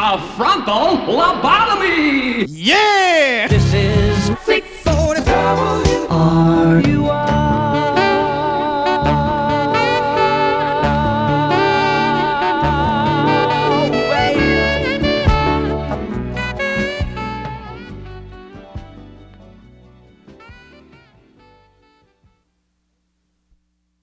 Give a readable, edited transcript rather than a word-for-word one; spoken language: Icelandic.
a frontal lobotomy! Yeah! This is 640 WRU.